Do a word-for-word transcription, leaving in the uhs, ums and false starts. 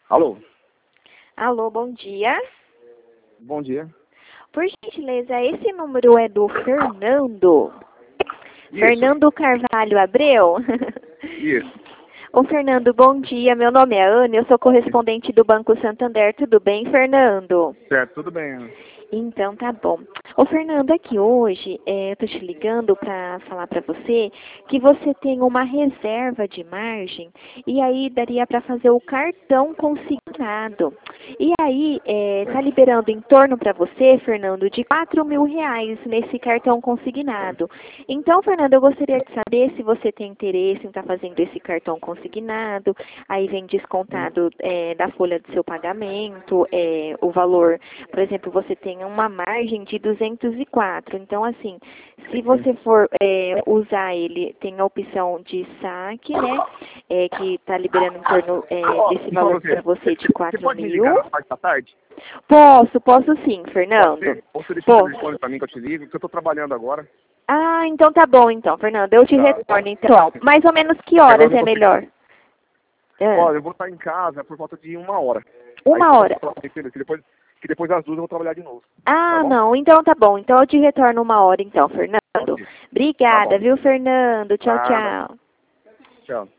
Alô? Alô, bom dia. Bom dia. Por gentileza, esse número é do Fernando? Isso. Fernando Carvalho Abreu? Isso. Ô, Fernando, bom dia. Meu nome é Ana, eu sou correspondente do Banco Santander. Tudo bem, Fernando? Certo, tudo bem, Ana. Então, tá bom. Ô, Fernando, aqui hoje, é, eu tô te ligando para falar para você que você tem uma reserva de margem e aí daria para fazer o cartão consignado. E aí, é, tá liberando em torno para você, Fernando, de quatro mil reais nesse cartão consignado. Então, Fernando, eu gostaria de saber se você tem interesse em estar fazendo esse cartão consignado. Aí vem descontado é, da folha do seu pagamento, é, o valor, por exemplo, você tem uma margem de duzentos e quatro. Então, assim, se você for é, usar ele, tem a opção de saque, né? É, que está liberando em torno é, desse valor para você de Você quatro pode me mil. ligar na parte da tarde? Posso, posso sim, Pode Fernando. ser? Ou você deixa o Posso. telefone pra mim que eu te ligo, porque eu tô trabalhando agora. Ah, então tá bom, então, Fernando. Eu te Tá. retorno, então. Mais ou menos que Porque agora horas eu não é consigo. melhor? Ah, Olha, eu vou estar em casa por volta de uma hora. Aí uma você pode hora. falar comigo que depois, que depois das duas eu vou trabalhar de novo. Tá Ah, bom? não. Então tá bom. Então eu te retorno uma hora, então, Fernando. Ok. Tá Obrigada, bom. viu, Fernando? Tchau, Nada. tchau. Tchau.